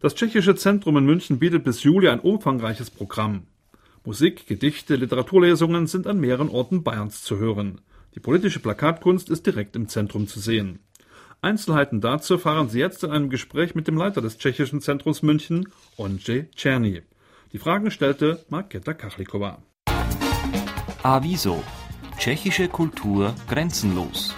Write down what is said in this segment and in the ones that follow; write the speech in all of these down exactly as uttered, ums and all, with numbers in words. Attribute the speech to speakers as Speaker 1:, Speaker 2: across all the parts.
Speaker 1: Das Tschechische Zentrum in München bietet bis Juli ein umfangreiches Programm. Musik, Gedichte, Literaturlesungen sind an mehreren Orten Bayerns zu hören. Die politische Plakatkunst ist direkt im Zentrum zu sehen. Einzelheiten dazu erfahren Sie jetzt in einem Gespräch mit dem Leiter des Tschechischen Zentrums München, Ondřej Černý. Die Fragen stellte Markéta Kachlikova.
Speaker 2: Aviso. Tschechische Kultur grenzenlos.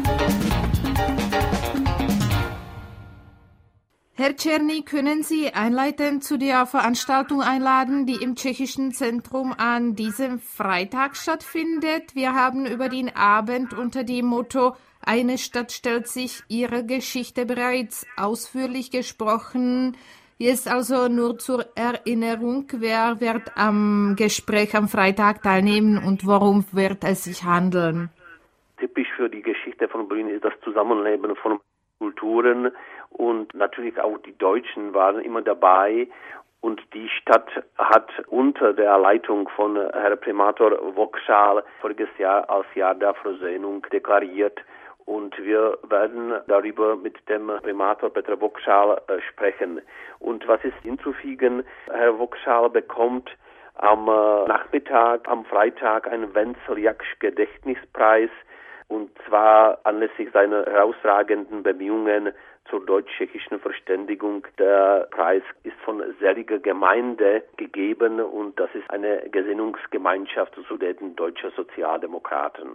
Speaker 3: Herr Černý, können Sie einleitend zu der Veranstaltung einladen, die im Tschechischen Zentrum an diesem Freitag stattfindet? Wir haben über den Abend unter dem Motto „Eine Stadt stellt sich ihre Geschichte" bereits ausführlich gesprochen. Jetzt also nur zur Erinnerung, wer wird am Gespräch am Freitag teilnehmen und worum wird es sich handeln?
Speaker 4: Typisch für die Geschichte von Berlin ist das Zusammenleben von Kulturen. Und natürlich auch die Deutschen waren immer dabei. Und die Stadt hat unter der Leitung von Herr Primator Vokřál voriges Jahr als Jahr der Versöhnung deklariert. Und wir werden darüber mit dem Primator Petr Vokřál äh, sprechen. Und was ist hinzufügen? Herr Vokřál bekommt am äh, Nachmittag, am Freitag einen Wenzel-Jaksch-Gedächtnispreis. Und zwar anlässlich seiner herausragenden Bemühungen zur deutsch-tschechischen Verständigung. Der Preis ist von selbiger Gemeinde gegeben und das ist eine Gesinnungsgemeinschaft zu den deutschen Sozialdemokraten.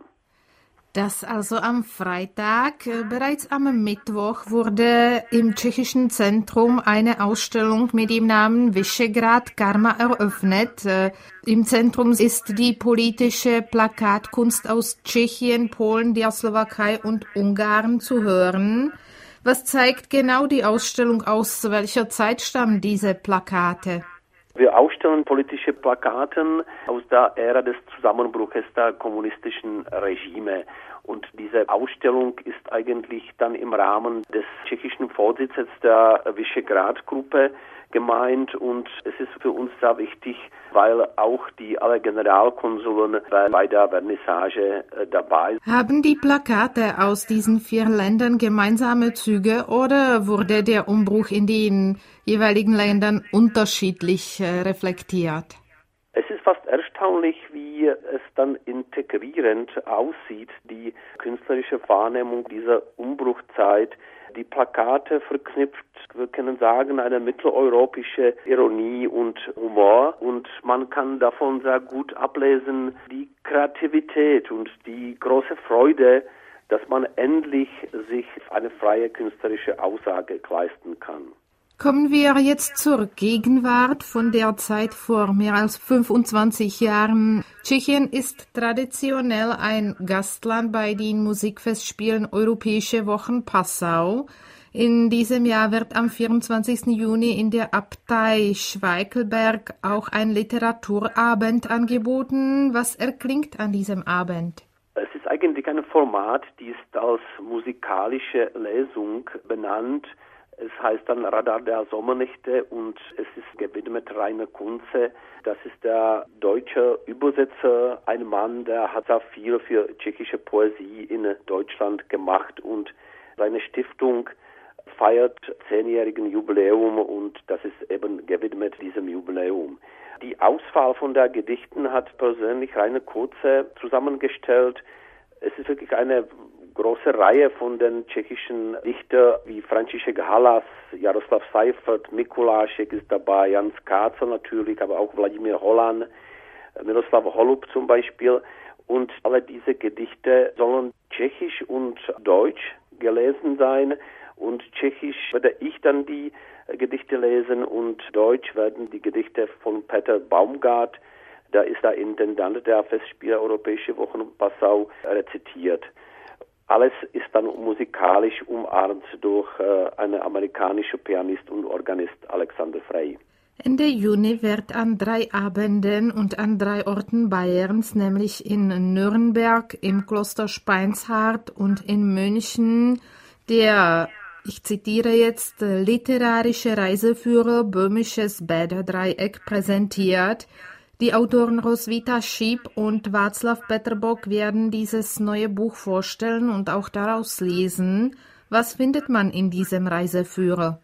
Speaker 3: Das also am Freitag. Bereits am Mittwoch wurde im Tschechischen Zentrum eine Ausstellung mit dem Namen Vyšegrad Karma eröffnet. Im Zentrum ist die politische Plakatkunst aus Tschechien, Polen, der Slowakei und Ungarn zu hören. Was zeigt genau die Ausstellung? Aus welcher Zeit stammen diese Plakate?
Speaker 4: Wir ausstellen politische Plakate aus der Ära des Zusammenbruches der kommunistischen Regime. Und diese Ausstellung ist eigentlich dann im Rahmen des tschechischen Vorsitzes der Vyšegrad-Gruppe gemeint. Und es ist für uns sehr wichtig, weil auch die alle Generalkonsuln bei der Vernissage dabei sind.
Speaker 3: Haben die Plakate aus diesen vier Ländern gemeinsame Züge oder wurde der Umbruch in den jeweiligen Ländern unterschiedlich äh, reflektiert?
Speaker 4: Es ist fast erstaunlich, wie es dann integrierend aussieht, die künstlerische Wahrnehmung dieser Umbruchzeit. Die Plakate verknüpft, wir können sagen, eine mitteleuropäische Ironie und Humor und man kann davon sehr gut ablesen die Kreativität und die große Freude, dass man endlich sich eine freie künstlerische Aussage leisten kann.
Speaker 3: Kommen wir jetzt zur Gegenwart von der Zeit vor mehr als fünfundzwanzig Jahren. Tschechien ist traditionell ein Gastland bei den Musikfestspielen Europäische Wochen Passau. In diesem Jahr wird am vierundzwanzigsten Juni in der Abtei Schweickelberg auch ein Literaturabend angeboten. Was erklingt an diesem Abend?
Speaker 4: Es ist eigentlich ein Format, die ist als musikalische Lesung benannt. Es heißt dann Radar der Sommernächte und es ist gewidmet Rainer Kunze. Das ist der deutsche Übersetzer, ein Mann, der hat sehr viel für tschechische Poesie in Deutschland gemacht und seine Stiftung feiert zehnjährigen Jubiläum und das ist eben gewidmet diesem Jubiläum. Die Auswahl von der Gedichten hat persönlich Rainer Kunze zusammengestellt. Es ist wirklich eine große Reihe von den tschechischen Dichtern wie František Halas, Jaroslav Seifert, Mikulášek ist dabei, Jan Skáca natürlich, aber auch Vladimír Holan, Miroslav Holub zum Beispiel. Und alle diese Gedichte sollen tschechisch und deutsch gelesen sein. Und tschechisch werde ich dann die Gedichte lesen und deutsch werden die Gedichte von Peter Baumgart, der ist der Intendant der Festspiele Europäische Wochen Passau, rezitiert. Alles ist dann musikalisch umarmt durch äh, einen amerikanischen Pianist und Organist Alexander Frey.
Speaker 3: Ende Juni wird an drei Abenden und an drei Orten Bayerns, nämlich in Nürnberg, im Kloster Speinshardt und in München, der, ich zitiere jetzt, literarische Reiseführer Böhmisches Bäderdreieck präsentiert. Die Autoren Roswitha Schieb und Václav Peterbock werden dieses neue Buch vorstellen und auch daraus lesen. Was findet man in diesem Reiseführer?
Speaker 4: Dies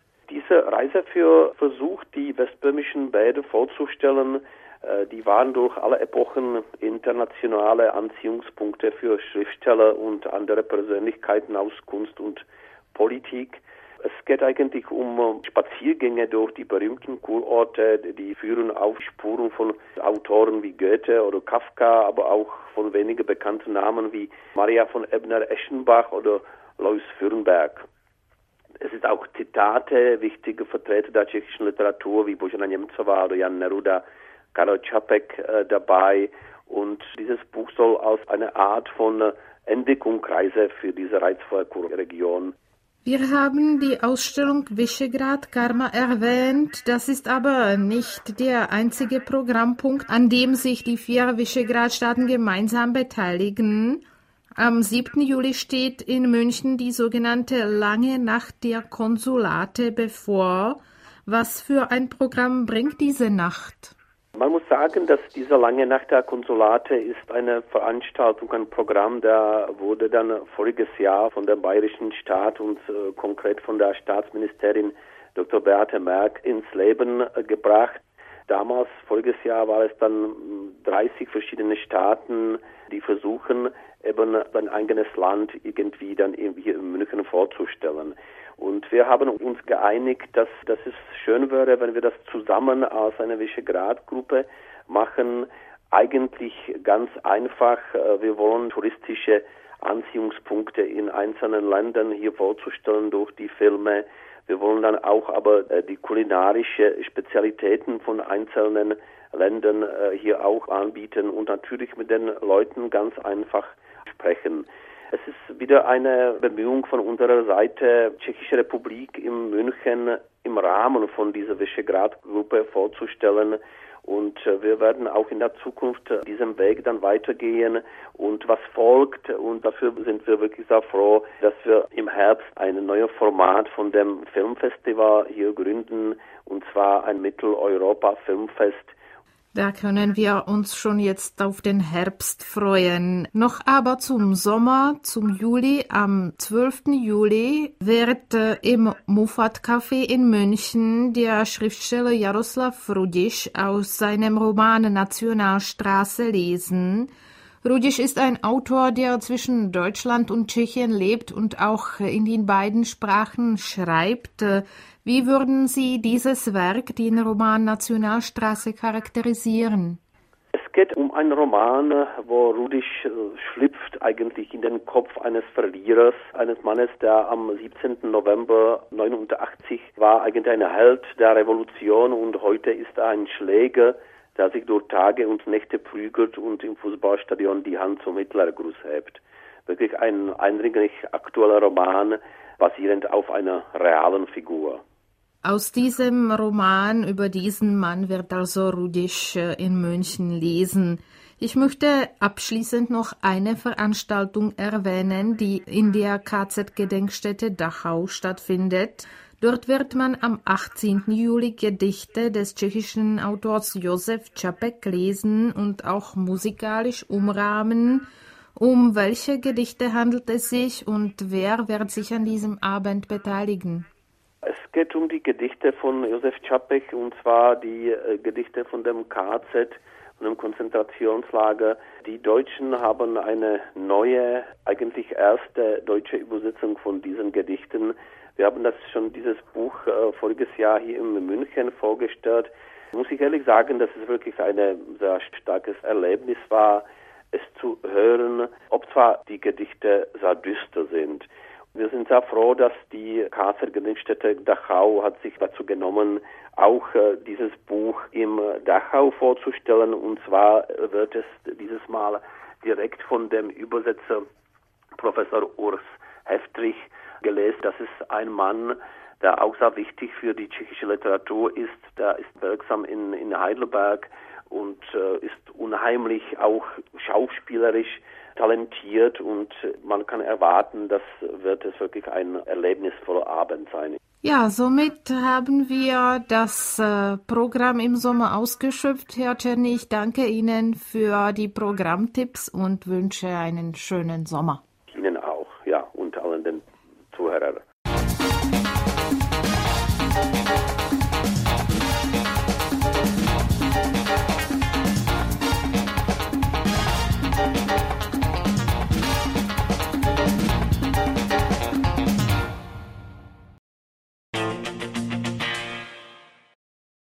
Speaker 4: diese Reiseführer versucht, die westböhmischen Bäder vorzustellen. Die waren durch alle Epochen internationale Anziehungspunkte für Schriftsteller und andere Persönlichkeiten aus Kunst und Politik. Es geht eigentlich um Spaziergänge durch die berühmten Kurorte, die führen auf Spuren von Autoren wie Goethe oder Kafka, aber auch von weniger bekannten Namen wie Maria von Ebner-Eschenbach oder Lois Fürnberg. Es ist auch Zitate wichtige Vertreter der tschechischen Literatur wie Božena Němcová oder Jan Neruda, Karel Čapek äh, dabei. Und dieses Buch soll als eine Art von äh, Entdeckungsreise für diese reizvolle Kurregion.
Speaker 3: Wir haben die Ausstellung Visegrad Karma erwähnt. Das ist aber nicht der einzige Programmpunkt, an dem sich die vier Visegrad-Staaten gemeinsam beteiligen. Am siebten Juli steht in München die sogenannte Lange Nacht der Konsulate bevor. Was für ein Programm bringt diese Nacht?
Speaker 4: Man muss sagen, dass diese Lange Nacht der Konsulate ist eine Veranstaltung, ein Programm, der wurde dann voriges Jahr von dem bayerischen Staat und äh, konkret von der Staatsministerin Doktor Beate Merck ins Leben äh, gebracht. Damals, voriges Jahr, war es dann dreißig verschiedene Staaten, die versuchen, eben ein eigenes Land irgendwie dann hier in München vorzustellen. Und wir haben uns geeinigt, dass, dass es schön wäre, wenn wir das zusammen als eine Visegrad-Gruppe machen. Eigentlich ganz einfach. Wir wollen touristische Anziehungspunkte in einzelnen Ländern hier vorzustellen durch die Filme. Wir wollen dann auch aber die kulinarische Spezialitäten von einzelnen Ländern hier auch anbieten und natürlich mit den Leuten ganz einfach sprechen. Es ist wieder eine Bemühung von unserer Seite, Tschechische Republik in München im Rahmen von dieser Visegrad-Gruppe vorzustellen. Und wir werden auch in der Zukunft diesen Weg dann weitergehen und was folgt. Und dafür sind wir wirklich sehr froh, dass wir im Herbst ein neues Format von dem Filmfestival hier gründen, und zwar ein Mitteleuropa-Filmfest.
Speaker 3: Da können wir uns schon jetzt auf den Herbst freuen. Noch aber zum Sommer, zum Juli. Am zwölften Juli wird äh, im Muffat-Café in München der Schriftsteller Jaroslav Rudiš aus seinem Roman Nationalstraße lesen. Rudiš ist ein Autor, der zwischen Deutschland und Tschechien lebt und auch in den beiden Sprachen schreibt. Wie würden Sie dieses Werk, den Roman Nationalstraße, charakterisieren?
Speaker 4: Es geht um einen Roman, wo Rudiš schlüpft eigentlich in den Kopf eines Verlierers, eines Mannes, der am siebzehnten November neunundachtzig war eigentlich ein Held der Revolution und heute ist er ein Schläger, der sich durch Tage und Nächte prügelt und im Fußballstadion die Hand zum Hitlergruß hebt. Wirklich ein eindringlich aktueller Roman, basierend auf einer realen Figur.
Speaker 3: Aus diesem Roman über diesen Mann wird also Rudiš in München lesen. Ich möchte abschließend noch eine Veranstaltung erwähnen, die in der K Z-Gedenkstätte Dachau stattfindet. Dort wird man am achtzehnten Juli Gedichte des tschechischen Autors Josef Čapek lesen und auch musikalisch umrahmen. Um welche Gedichte handelt es sich und wer wird sich an diesem Abend beteiligen?
Speaker 4: Es geht um die Gedichte von Josef Čapek, und zwar die äh, Gedichte von dem K Z, von dem Konzentrationslager. Die Deutschen haben eine neue, eigentlich erste deutsche Übersetzung von diesen Gedichten. Wir haben das schon, dieses Buch, äh, voriges Jahr hier in München vorgestellt. Muss ich ehrlich sagen, dass es wirklich ein sehr starkes Erlebnis war, es zu hören, ob zwar die Gedichte sehr düster sind. Wir sind sehr froh, dass die K Z-Gedenkstätte Dachau hat sich dazu genommen, auch äh, dieses Buch im Dachau vorzustellen. Und zwar wird es dieses Mal direkt von dem Übersetzer Professor Urs Heftrich gelesen. Das ist ein Mann, der auch sehr wichtig für die tschechische Literatur ist. Der ist wirksam in, in Heidelberg und äh, ist unheimlich auch schauspielerisch talentiert, und man kann erwarten, das wird es wirklich ein erlebnisvoller Abend sein.
Speaker 3: Ja, somit haben wir das äh, Programm im Sommer ausgeschöpft. Herr Czerny, ich danke Ihnen für die Programmtipps und wünsche einen schönen Sommer.
Speaker 4: Ihnen auch, ja, und allen den Zuhörern.